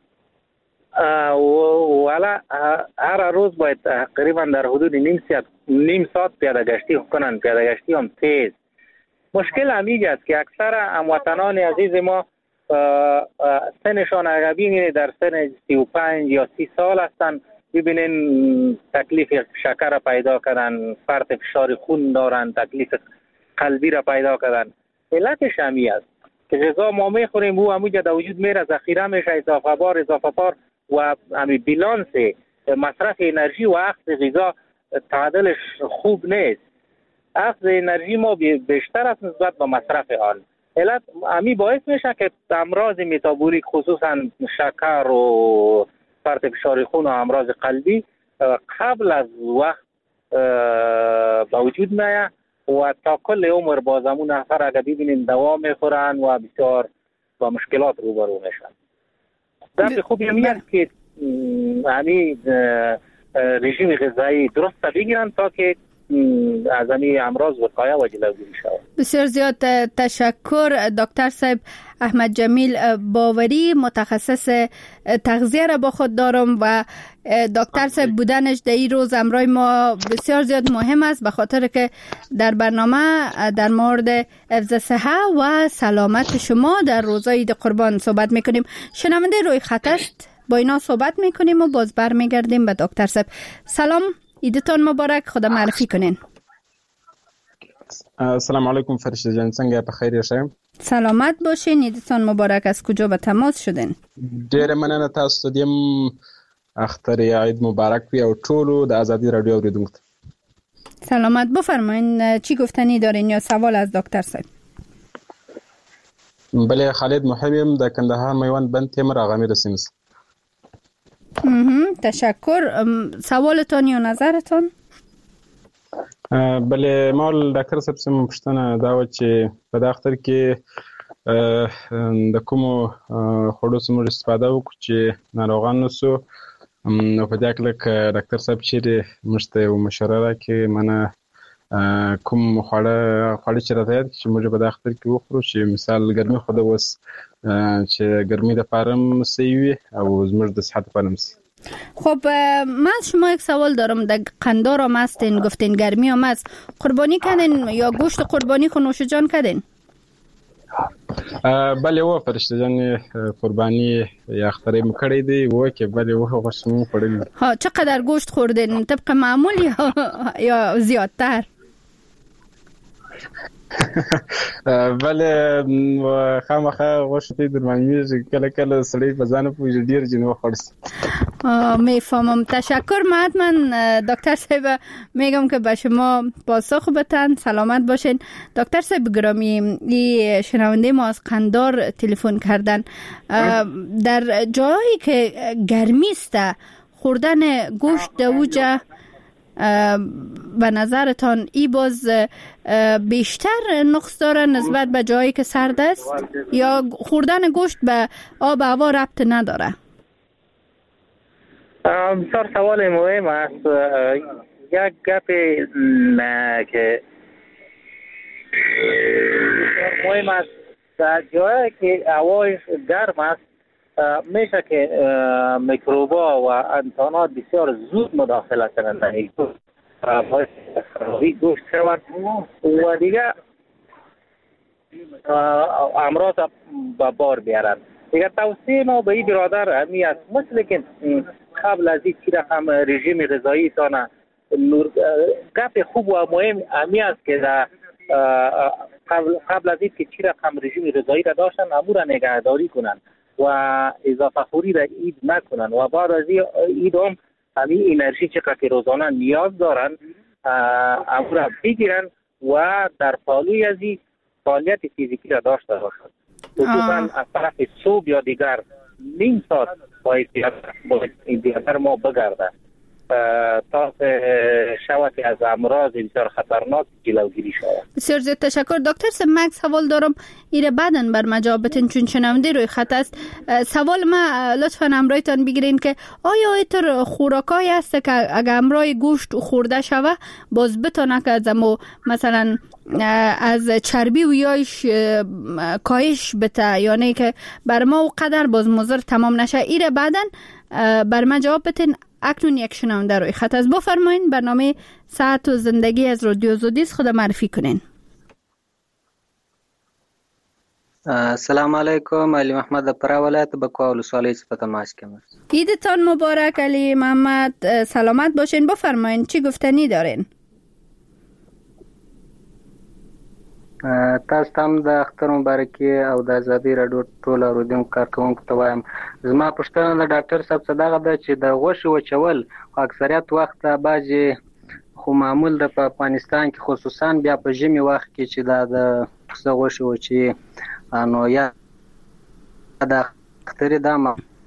والا هر روز باید تقریبا در حدود نیم ساعت نیم ساعت پیاده گشتی کنن، پیاده گشتی هم تیز. مشکل همیج است که اکثر هموطنان عزیز ما سنشان اگر ببینید در سن سی و پنج یا سی سال هستند، ببینین تکلیف شکر را پیدا کردن، فرط فشار خون دارن، تکلیف قلبی را پیدا کردن. علتش همی است که غذا ما میخوریم او همونجا در وجود میره، ذخیره میشه، اضافه بار اضافه بار و همین بیلانس مصرف انرژی و اخذ غذا تعادلش خوب نیست. اخذ انرژی ما بیشتر است نسبت به مصرف آن. علت همی باعث میشه که امراض متابولیک خصوصا شکر و فرط فشار خون و امراض قلبی قبل از وقت به وجود میاد و تا کل عمر بازمون نفر اگر ببینیم دوا میخورن و بسیار با مشکلات روبرو میشن. در خوبی همی است که همی رژیم غذایی درست بگیرن تا که از این امراض وقایه و جلوگیری شود. بسیار زیاد تشکر دکتر صاحب. احمد جمیل باوری، متخصص تغذیه را با خود دارم و دکتر صاحب بودنش در این روز امرای ما بسیار زیاد مهم است، به خاطر که در برنامه در مورد حفظ صحه و سلامت شما در روزهای عید قربان صحبت میکنیم. شنونده روی خط است، با اینا صحبت میکنیم و باز بر میگردیم به دکتر صاحب. سلام، عیدتان مبارک، خدا معرفی کنین. السلام علیکم فرشته جان، څنګه په خیر یاست؟ سلامت باشین، عیدتان مبارک. از کجا به تماس شدین؟ ډیره مننه تاسو ته، اختر عید مبارک وي او ټولو د ازادي رادیو اوریدونکو ته. سلامت، بفرمایین چی گفتنی دارین یا سوال از دکتر صاحب؟ بله، خالد محبیم د کندهار میوند بند تیمور آقا میرسیم. تشکر. سوالتان یا نظرتان؟ بله، ما ډاکټر صاحب سم پښتنه دا و چې په دا اختر کې د کومو خوړو سم استفاده وکړو چې ناروغان نسو، نو په دې کې ډاکټر صاحب چې مشته یو مشوره راکړي منه کوم خواړه خواړه چې راځي چې موږ په دا اختر کې وخورو، چې مثال ګرمي خو د وس چې ګرمي د پارم سیوي او زموږ د صحت لپاره هم. خب من شما یک سوال دارم. در قندار هم هستین، گفتین گرمی هم هست، قربانی کردین یا گوشت قربانی خو نوش جان کردین؟ بله و فرشته جان، قربانی یا اختری مکړی دی و که بله و غوښه مو خوړلې. ها، چقدر گوشت خوردین؟ طبق معمول یا یا زیادتر؟ بله خامخا غوښه در معلومیږي، کله کله سړی په ځان پوهېږي ډېر جنو خورس. میفهمم. تشکر. حتما دکتر صاحب میگم که به شما پاسخ بدن. سلامت باشین. دکتر صاحب گرامی، این شنونده ما از قندار تلفن کردن. در جایی که گرمی است خوردن گوشت دوجه به نظرتان ای باز بیشتر نقص داره نسبت به جایی که سرد است یا خوردن گوشت به آب و هوا ربط نداره؟ بسیار سوال مهم است. یک گپ که مهم است، در جایی که هوایش گرم است میشه که میکروبا و انتانات بسیار زود مداخله کنند در این گوشت، باعث خرابی گوشت شوند و دیگه امراض به بار بیارند. دیگه توصیه ما به این برادر همی است، مثل که قبل از این چی رقم رژیم غذایی تانه گپ خوب و مهم همی است که در قبل, قبل از این که چی رقم رژیم غذایی را داشتن امو را نگهداری کنند و اضافه خوری را اید نکنند و بعد از اید هم همین انرژی چقدر که روزانه نیاز دارند امو را بگیرن و در پالوی از این فعالیت فیزیکی را داشته باشند. خصوصا از طرف صبح یا دیگر نیم ساعت باید دیگر ما بگرده تا شود که از امراض بسیار خطرناک جلوگیری شود. بسیار زیاد تشکر. دکتر صاحب من سوال دارم، ایره بعدن بر مجابتن چون شنونده روی خط است. سوال ما لطفا امرایتان بگیرین که آیا ایتر خوراکایی هست که اگر امرای گوشت خورده شوه باز بتانه که از امو مثلا از چربی و یایش کاهش بته، یعنی که بر ما و قدر باز مضر تمام نشه؟ ایره بعدن بر ما جواب بتین. اکنون یک شنونده روی خط است، بفرمایین برنامه صحت و زندگی از رادیو زودیس خود معرفی کنین. سلام علیکم. علی محمد پرا ولایت بکوا ولسوالی څخه تماس کوم. عیدتان مبارک علی محمد، سلامت باشین. بفرمایین چی گفتنی دارین؟ تاسو هم د اختر مبارکي او د ازادي راډیو ټول اوریدونکو کارکونکو ته وایم. زما پوښتنه د ډاکټر صاحب څخه دغه ده چې د غوښې وچول اکثریت وخت بعضې خو معمول د په افغانستان کې خصوصا بیا په ژمي وخت کې چې دا د پسه غوښې وچوي نو یا د اخترې دا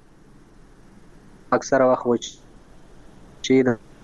اکثره وخت وچوي.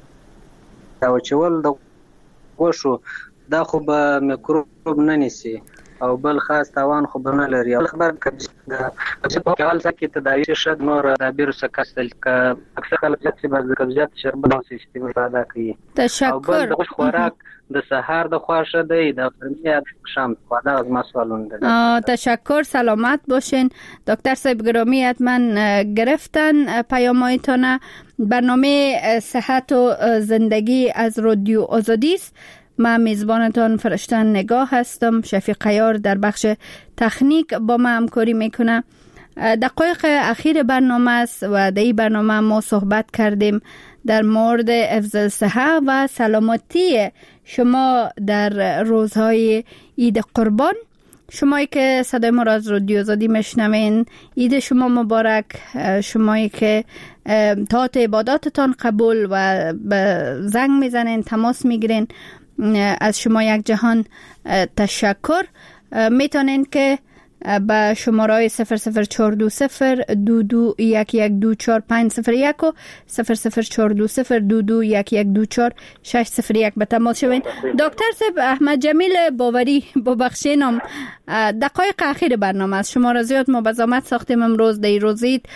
دا وچول د غوښو دا خو به میکروب نه نیسي او بل خاص تاوان خو به نه لري. او خبر د کال څخه تداوی شد نور د بیروس کاستل ک اکثر خلک چې بعض قبضیت شربت او سیستم استفاده کوي. تشکر. د خوراک د سحر د خواشه دی د فرمیات شام خواده از مسئولون ده. تشکر، سلامت باشین. دکتر صاحب گرامی حتما گرفتن پیامایتان. برنامه صحت و زندگی از رادیو آزادی است. من میزبانتان فرشتن نگاه هستم. شفیق عیار در بخش تکنیک با ما همکاری میکنه. دقایق اخیر برنامه است و در این برنامه ما صحبت کردیم در مورد حفظ صحت و سلامتی شما در روزهای عید قربان. شمایی که صدای ما را از رادیو آزادی میشنوین، عید شما مبارک. شمایی که طاعت عباداتتان قبول و به زنگ میزنین، تماس میگیرین، از شما یک جهان تشکر. میتونین که به شماره صفر صفر چهار دو صفر دو دو یک یک دو چهار پنج صفر یک و صفر صفر چهار دو صفر دو دو یک یک دو چهار شش صفر یک به تماس شوین. دکتر صاحب احمد جمیل باوری، ببخشینم دقایق اخیر برنامه است. شما را زیاد ما به زحمت ساختیم امروز در روزید.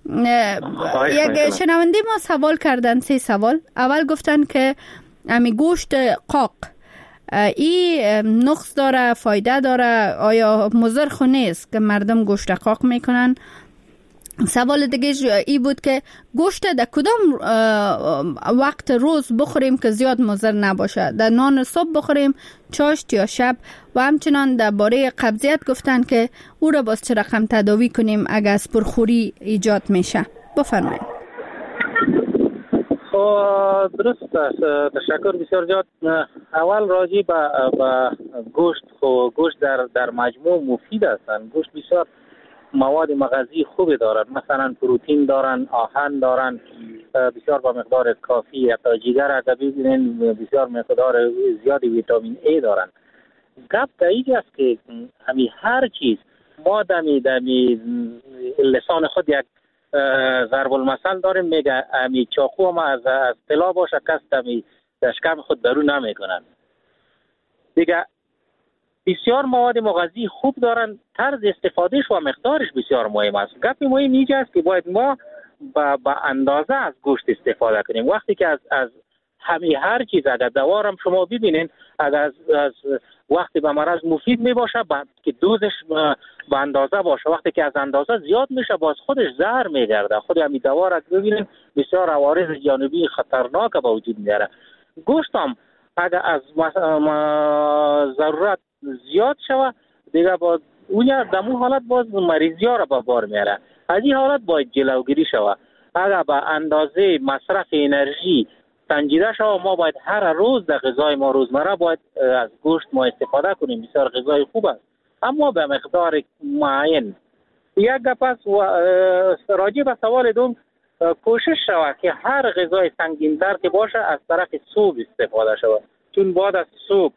یک شنونده ما سوال کردن، سه سوال. اول گفتن که امی گوشت قاق ای نقص داره، فایده داره، آیا مضر خو نیست که مردم گوشت قاق میکنن؟ سوال دیگه ای بود که گوشت در کدام وقت روز بخوریم که زیاد مضر نباشه؟ در نان صبح بخوریم، چاشت یا شب؟ و همچنان در باره قبضیت گفتن که او را باز چه رقم تداوی کنیم اگر از پرخوری ایجاد میشه؟ بفرمایید. درست است. تشکر بسیار زیاد. اول راجی به گوشت خو گوشت در در مجموع مفید هستند. گوشت بسیار مواد مغذی خوبی دارند، مثلا پروتئین دارند، آهن دارند، بسیار با مقدار کافی. حتی جگر اگر ببینید بسیار مقدار زیادی ویتامین ای دارند. گپ در اینجا است که همین هر چیز ما دمی دمی لسان خود یک ضرب المثل داریم، میگه امی چاقو ما از از طلا باشه کس دمی دشکم خود درو نمیکنن. دیگه بسیار مواد مغذی خوب دارن، طرز استفادهش و مقدارش بسیار مهم است. گپ مهم اینجا است که باید ما با, با اندازه از گوشت استفاده کنیم. وقتی که از از همین هر چیز اگر دوارم شما ببینین اگر از, از وقتی به مرض مفید می باشه بعد که دوزش به اندازه باشه، وقتی که از اندازه زیاد میشه باز خودش زهر میگرده. خود همین دوا را ببینین بسیار عوارض جانبی خطرناک به وجود میاره. گوشت هم اگر از ضرورت زیاد شوه دیگه باز اون دمو حالت باز مریضی ها را به بار میاره. از این حالت باید جلوگیری شوه. اگر به اندازه مصرف انرژی سنجیده شوه ما باید هر روز در غذای ما روزمره باید از گوشت ما استفاده کنیم. بسیار غذای خوب است اما به مقدار معین. یک گپ است راجع به سوال دوم، کوشش شود که هر غذای سنگین‌تر که باشه از طرف صبح استفاده شود، چون بعد از صبح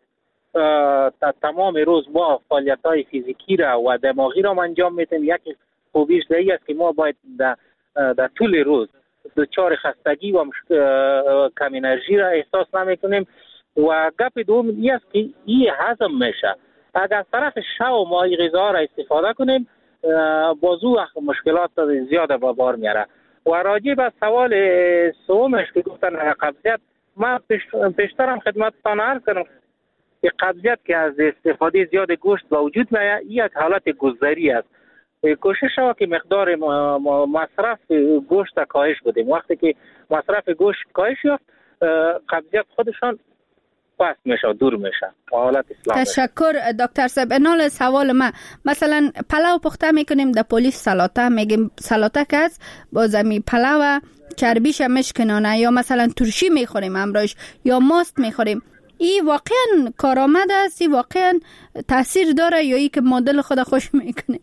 تمام روز ما فعالیت‌های فیزیکی را و دماغی را انجام میدیم. یک خوبیش دیگه است که ما باید در در طول روز دچار خستگی و کم انرژی را احساس نمی‌کنیم. و گپ دوم این است که این هضم میشه. اگر از طرف شب ما این غذا را استفاده کنیم بازو مشکلات زیاده به بار میاره. و راجع به سوال سومش که گفتن قبضیت، من پیشترم خدمتتان عرض کردم که قبضیت که از استفاده زیاد گوشت به وجود میاد این یک حالت گذری است. کوشش شود که مقدار مصرف گوشت کاهش بدیم. وقتی که مصرف گوشت کاهش یافت قبضیت خودشان پست میشه دور میشه و حالت اسلام. تشکر دکتر صاحب. انال سوال ما مثلا پلاو پخته میکنیم در پولیس سلاته میگیم سلاته که از با زمین پلاو چربیش مشکنانه یا مثلا ترشی میخوریم امروز یا ماست میخوریم، این واقعا کارآمد است؟ این واقعا تاثیر داره یا ای که مدل خود خوش میکنیم؟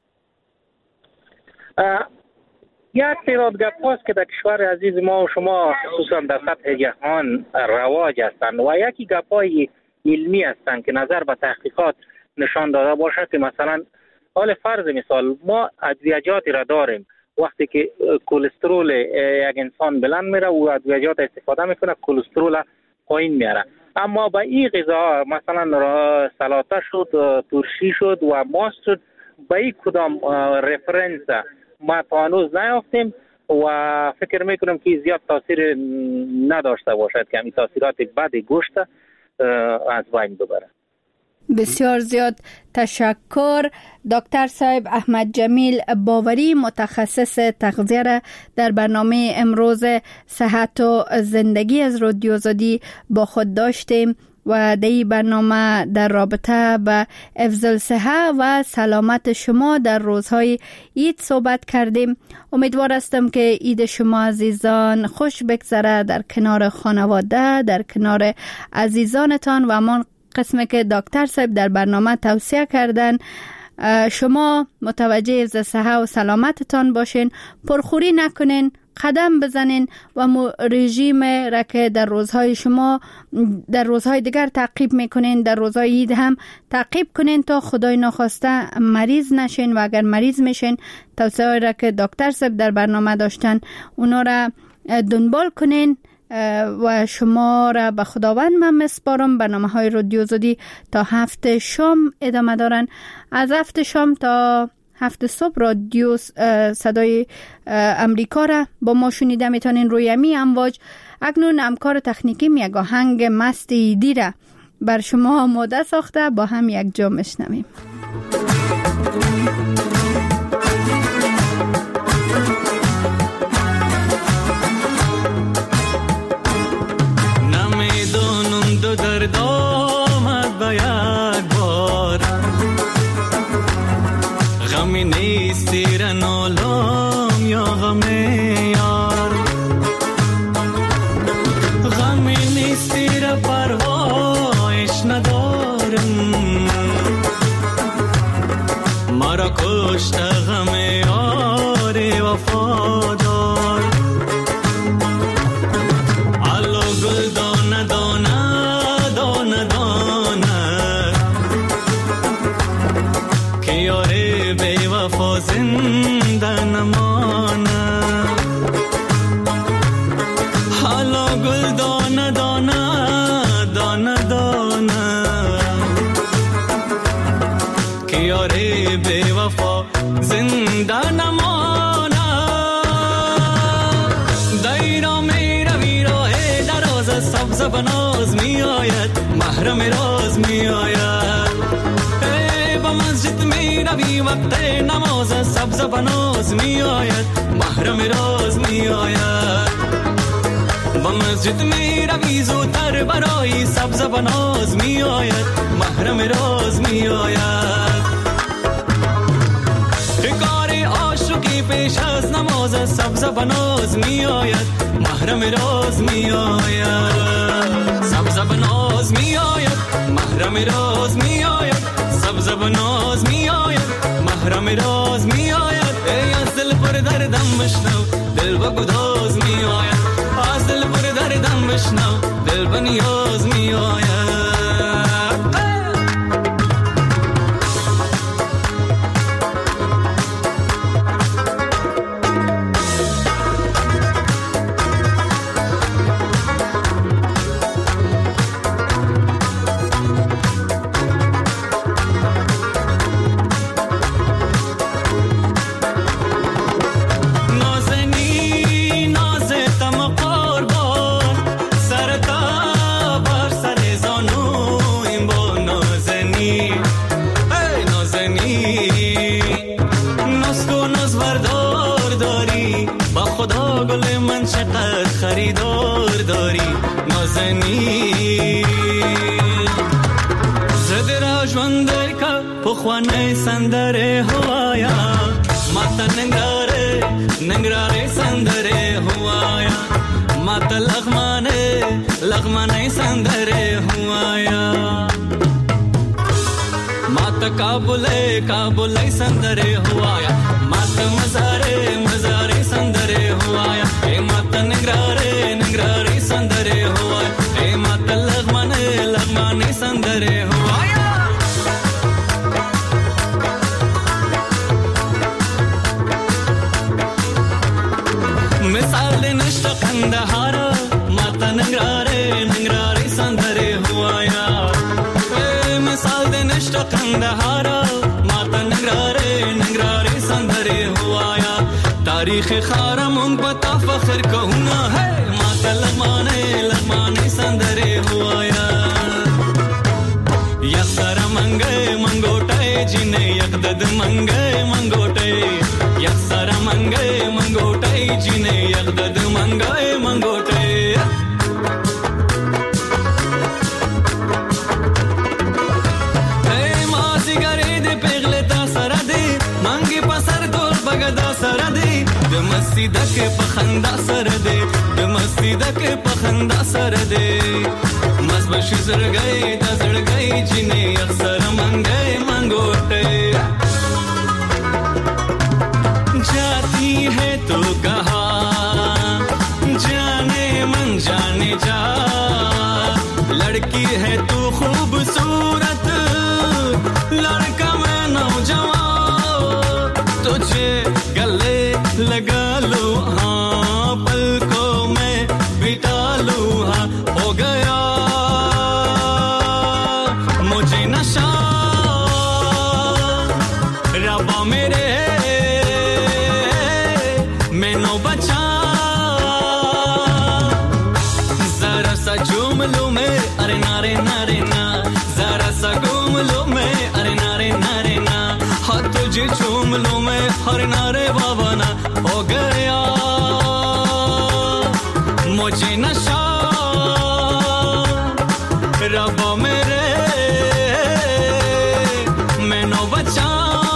یک تعداد گپ هاست که در کشور عزیز ما و شما خصوصا در سطح جهان رواج هستند و یکی گپ های علمی هستند که نظر به تحقیقات نشان داده باشه که مثلا حال فرض مثال ما ادویجاتی را داریم وقتی که کلسترول یک انسان بلند میره و ادویجات استفاده میکنه کلسترول پایین میاره، اما با این غذا مثلا سلاته شد، ترشی شد و ماست شد، با این کدام رفرنس ما تا هنوز نیافتیم و فکر میکنم که زیاد تاثیر نداشته باشد که همین تاثیرات بد گوشت از بین ببره. بسیار زیاد تشکر. دکتر صاحب احمد جمیل باوری متخصص تغذیه را در برنامه امروز صحت و زندگی از رادیو آزادی با خود داشتیم و در این برنامه در رابطه به حفظ الصحه و سلامت شما در روزهای عید صحبت کردیم. امیدوار هستم که عید شما عزیزان خوش بگذره در کنار خانواده، در کنار عزیزانتان و امان قسمی که دکتر صاحب در برنامه توصیه کردن شما متوجه حفظ صحه و سلامتتان باشین، پرخوری نکنین، قدم بزنین و رژیم را که در روزهای شما در روزهای دیگر تعقیب میکنین در روزهای عید هم تعقیب کنین تا خدای ناخواسته مریض نشین و اگر مریض میشین توصیه را که دکتر صاحب در برنامه داشتن اونا را دنبال کنین و شما را به خداوند من مسپارم. برنامه های رادیو آزادی تا هفت شام ادامه دارن. از هفت شام تا هفت صبح رادیو صدای امریکا را با ما شنیده میتونین روی امی امواج. اکنون همکار تکنیکی یک آهنگ مست ایدی را بر شما آماده ساخته، با هم یک جا میشنویم. نمیدونم دو درد آمد به یک بار، غمی نیست زیر نالم یا غم یار، غمی نیست زیر پروایش ندارم، مرا کشت غم یار وفادار. علو گل دانه دانه دانه دانه که یار بی وفا زنده نمانه. علو گل دانه دانه دانه دانه که یار بی وفا زنده نمانه. دیرا می روی راه دراز سبز بناز می آید، محرم راز می آید. با مسجد می روی وقت نماز سبز بناز می آید، محرم راز می آید. با مسجد می روی زودتر برای سبز بناز می آید، محرم راز می آید. کار عاشقی پیش از نماز سبز بناز می آید، محرم راز می آید. سبز بناز می آید، محرم راز می آید. سبز بناز می آید، محرم راز می آید. ای از دل پر دردم بشنو دل با گداز می آید، از دل پر دردم بشنو دل با نیاز می آید. خوانه سندره هوایا ماتا ننگراره ننگراره سندره هوایا ماتا لغمانه لغمانه سندره هوایا ماتا کابله کابله سندره هوایا ماتا مزاره مزاره سندره هوایا اے ماتا ننگراره ننگراره سندره هوایا اے ماتا لغمانه لغمانه سندره هوایا مثال نشت قندهارا ماتا ننگراره ننگراره سندره هوایا مثال نشت قندهارا ماتا ننگراره ننگراره سندره هوایا تاریخ خارم اون پتا فخر کونا ہے ماتا لغمانه لغمانه سندره هوایا یک سر منگه منگوٹه جنه یک دد منگه منگوٹه یک سر منگه منگوٹه جنه یک دد منگه منگوٹه hey mazi gare de pegle ta sarade mangi pasar dor bagada sarade de masjid ke pakhanda sarade de masjid ke pakhanda sarade मजबश जर गए दजड़ गई जिन्हें अक्सर मंगे मंगोटे जाती है तो कहा जाने मन जाने जा लड़की है तू खूबसूरत लड़का मैं नौजवान तुझे गले लगा लो हाँ पलकों में बिठा लो हाँ हो गया रबा मेरे मैनो बचा जरा सा झूम लो मैं अरे नारे नारे ना जरा सा घूम लो मैं अरे नारे नारे ना हाँ तुझे झूम लो मैं अरे नारे बाबा ना हो गया मुझे नशा रबा मेरे मैनो बचा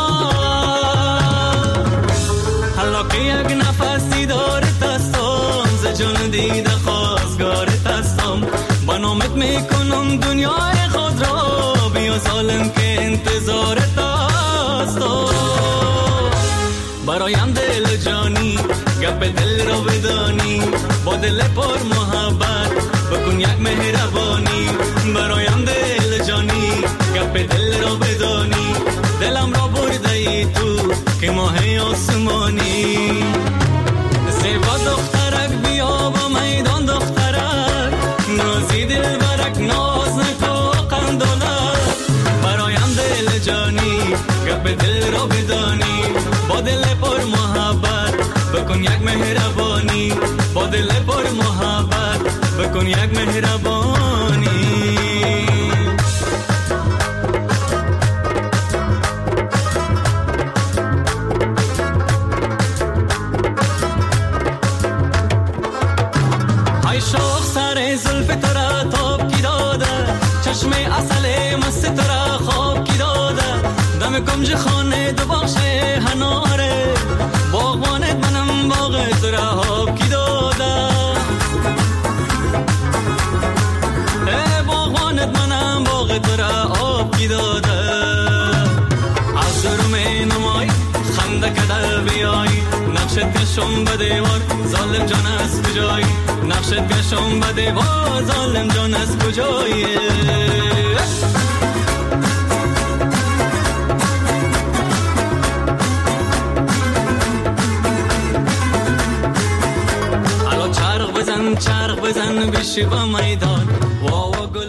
یک نفسی دارتستم ز جون دیده خواستگارتستم با نامت میکنم دنیای خود را بیا ظالم که انتظارت هستم برایم دل جانی گپ دل را بدانی با دل پر محبت بکن یک مهربانی برایم دل جانی گپ دل را بدانی دلم را برده ای تو که ماه آسمانی زیبا دخترک بیا با میدان دخترک نازی دل برک ناز نکو قندولک برایم دل جانی گپ دل را بدانی با دل پر محبت بکن یک مهربانی با دل پر محبت بکن یک مهربانی شوق سر زلف ترا توب کی داده چشم اصل مست ترا خواب کی داده دم کنج خانه دو باشه هناره باغوانت منم باغ ترا خواب کی داده ای باغوانت منم باغ ترا خواب کی داده از روم نمای خنده کدر بیای نقشت کشم به دیوار ظالم جان از کجایی نقشت کشم به دیوار ظالم جان از کجایی الو چرخ بزن چرخ بزن بشی با میدان